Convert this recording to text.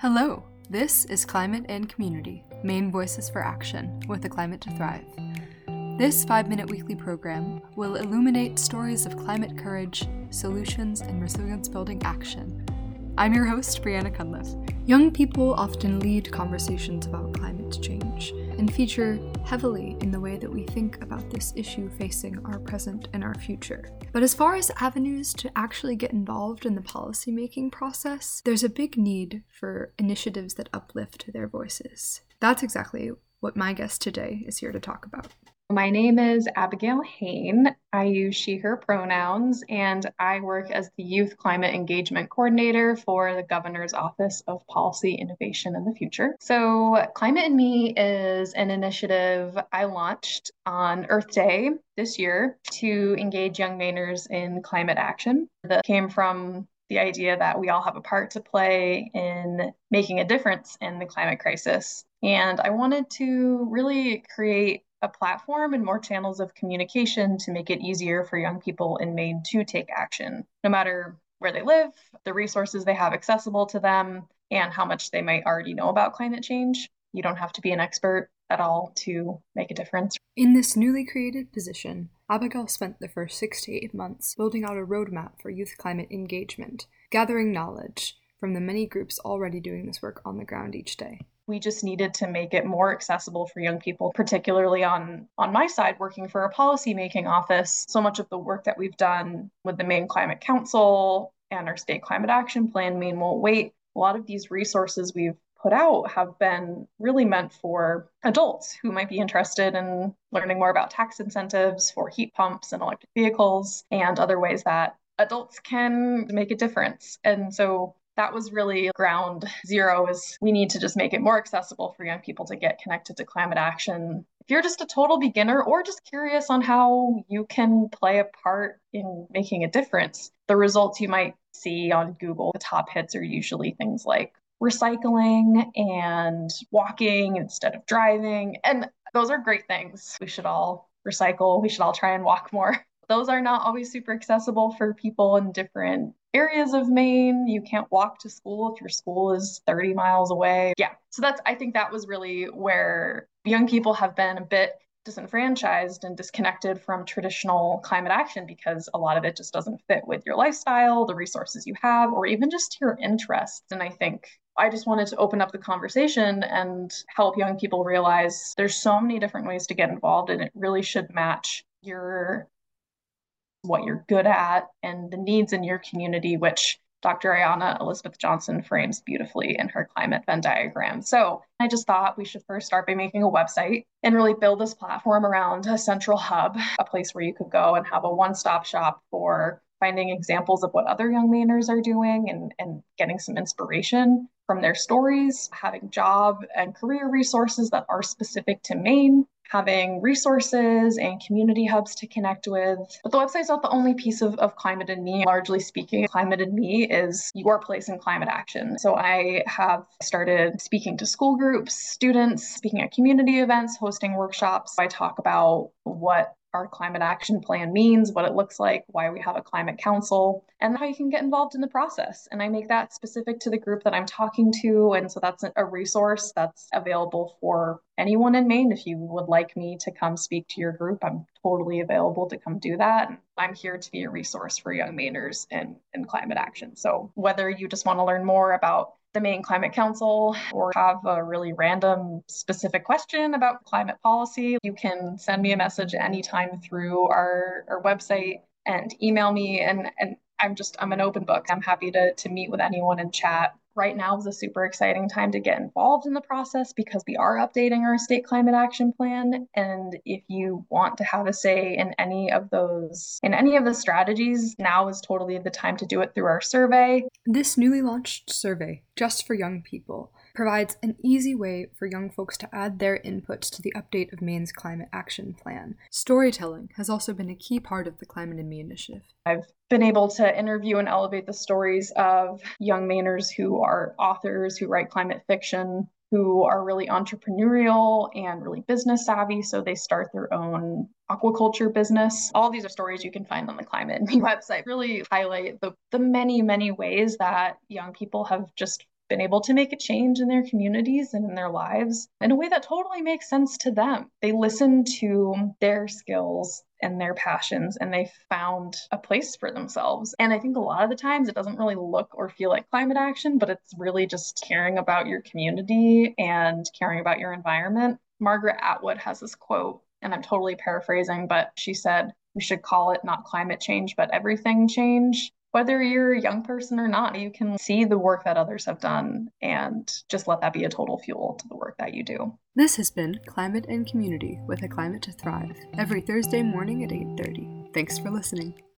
Hello, this is Climate and Community, Maine Voices for Action, with a Climate to Thrive. This 5-minute weekly program will illuminate stories of climate courage, solutions, and resilience-building action. I'm your host, Brianna Cunliffe. Young people often lead conversations about climate change and feature heavily in the way that we think about this issue facing our present and our future. But as far as avenues to actually get involved in the policymaking process, there's a big need for initiatives that uplift their voices. That's exactly what my guest today is here to talk about. My name is Abigail Hain. I use she, her pronouns, and I work as the Youth Climate Engagement Coordinator for the Governor's Office of Policy, Innovation, and the Future. So Climate and Me is an initiative I launched on Earth Day this year to engage young Mainers in climate action. That came from the idea that we all have a part to play in making a difference in the climate crisis. And I wanted to really create a platform and more channels of communication to make it easier for young people in Maine to take action, no matter where they live, the resources they have accessible to them, and how much they might already know about climate change. You don't have to be an expert at all to make a difference. In this newly created position, Abigail spent the first 6 to 8 months building out a roadmap for youth climate engagement, gathering knowledge from the many groups already doing this work on the ground each day. We just needed to make it more accessible for young people, particularly on my side, working for a policymaking office. So much of the work that we've done with the Maine Climate Council and our state climate action plan, Maine Won't Wait, a lot of these resources we've put out have been really meant for adults who might be interested in learning more about tax incentives for heat pumps and electric vehicles and other ways that adults can make a difference. And so that was really ground zero, is we need to just make it more accessible for young people to get connected to climate action. If you're just a total beginner or just curious on how you can play a part in making a difference, the results you might see on Google, the top hits are usually things like recycling and walking instead of driving. And those are great things. We should all recycle. We should all try and walk more. Those are not always super accessible for people in different areas of Maine. You can't walk to school if your school is 30 miles away. Yeah. So I think that was really where young people have been a bit disenfranchised and disconnected from traditional climate action because a lot of it just doesn't fit with your lifestyle, the resources you have, or even just your interests. And I think I just wanted to open up the conversation and help young people realize there's so many different ways to get involved, and it really should match what you're good at and the needs in your community, which Dr. Ayanna Elizabeth Johnson frames beautifully in her climate Venn diagram. So I just thought we should first start by making a website and really build this platform around a central hub, a place where you could go and have a one-stop shop for finding examples of what other young Mainers are doing and getting some inspiration from their stories, having job and career resources that are specific to Maine, having resources and community hubs to connect with. But the website's not the only piece of Climate and Me. Largely speaking, Climate and Me is your place in climate action. So I have started speaking to school groups, students, speaking at community events, hosting workshops. I talk about what our climate action plan means, what it looks like, why we have a climate council, and how you can get involved in the process. And I make that specific to the group that I'm talking to. And so that's a resource that's available for anyone in Maine. If you would like me to come speak to your group, I'm totally available to come do that. And I'm here to be a resource for young Mainers in climate action. So whether you just want to learn more about the Maine Climate Council or have a really random specific question about climate policy, you can send me a message anytime through our website and email me. And I'm an open book. I'm happy to meet with anyone and chat. Right now is a super exciting time to get involved in the process because we are updating our state climate action plan. And if you want to have a say in any of the strategies, now is totally the time to do it through our survey. This newly launched survey, just for young people, provides an easy way for young folks to add their inputs to the update of Maine's climate action plan. Storytelling has also been a key part of the Climate and Me initiative. I've been able to interview and elevate the stories of young Mainers who are authors, who write climate fiction, who are really entrepreneurial and really business savvy. So they start their own aquaculture business. All these are stories you can find on the Climate and Me website. Really highlight the many, many ways that young people have just been able to make a change in their communities and in their lives in a way that totally makes sense to them. They listen to their skills and their passions, and they found a place for themselves. And I think a lot of the times it doesn't really look or feel like climate action, but it's really just caring about your community and caring about your environment. Margaret Atwood has this quote, and I'm totally paraphrasing, but she said, "We should call it not climate change, but everything change." Whether you're a young person or not, you can see the work that others have done and just let that be a total fuel to the work that you do. This has been Climate and Community with A Climate to Thrive, every Thursday morning at 8:30. Thanks for listening.